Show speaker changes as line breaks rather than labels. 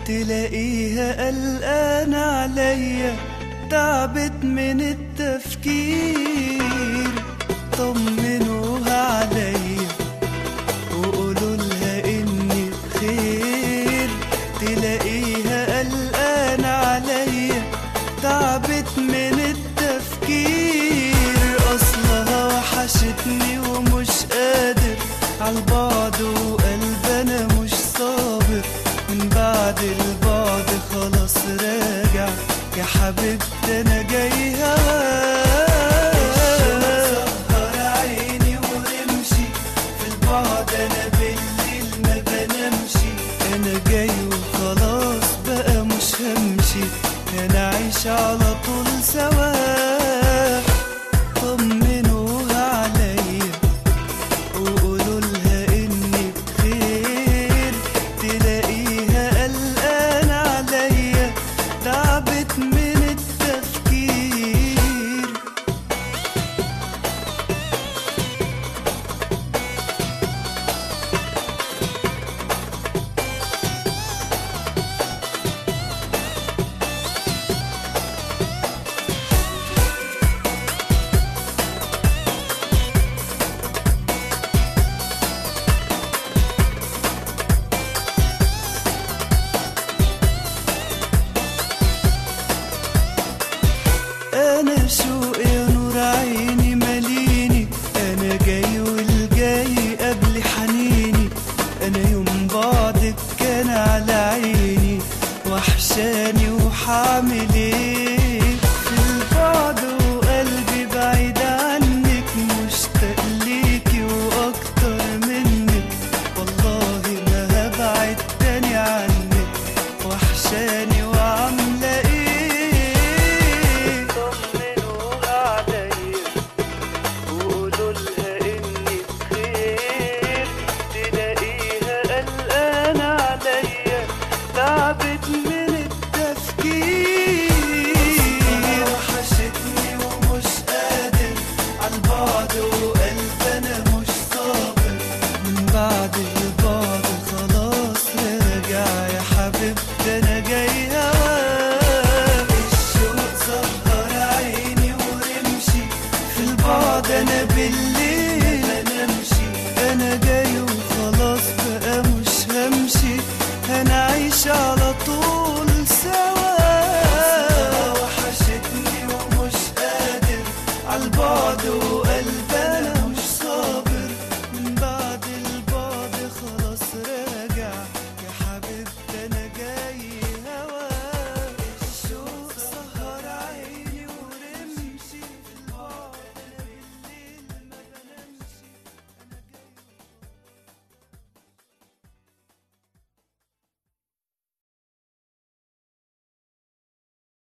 تلاقيها قلقانة عليا، تعبت من التفكير. طمنوها عليا وقولوا لها اني بخير. تلاقيها قلقانة عليا، تعبت من التفكير. اصلها وحشتني ومش قادر عالبعد، وقلبنا مش صابر. من بعد البعد خلاص راجع يا حبيبتي انا جاي هواك. سهر عيني ورمشي في البعد، انا بالليل ما بنامشي. انا جاي وخلاص بقى مش همشي، انا عايش على طول سواك. طمنوها عليا وقولوا لها اني بخير. تلاقيها قلقانة عليا، تعبت من التفكير. أنا شوق يا نور عيني ماليني، أنا جاي والجاي قبل حنيني. أنا يوم بعدك كان على عيني، وحشاني وحعمل ايه في البعد، وقلبي بعيد عنك مشتاق ليكي وأكتر منك. والله ما هبعد تاني عنك، وحشاني وعاملة ايه. تعبت من التفكير. وحشتني ومش قادر عالبعد، وقلبنا مش صابر. من بعد البعد خلاص راجع يا حبيبتي انا جاي هواك. الشوق سهر عيني ورمشي في البعد، انا بالليل ما بنامشي. انا جاي وخلاص بقى مش همشي، انا عايش على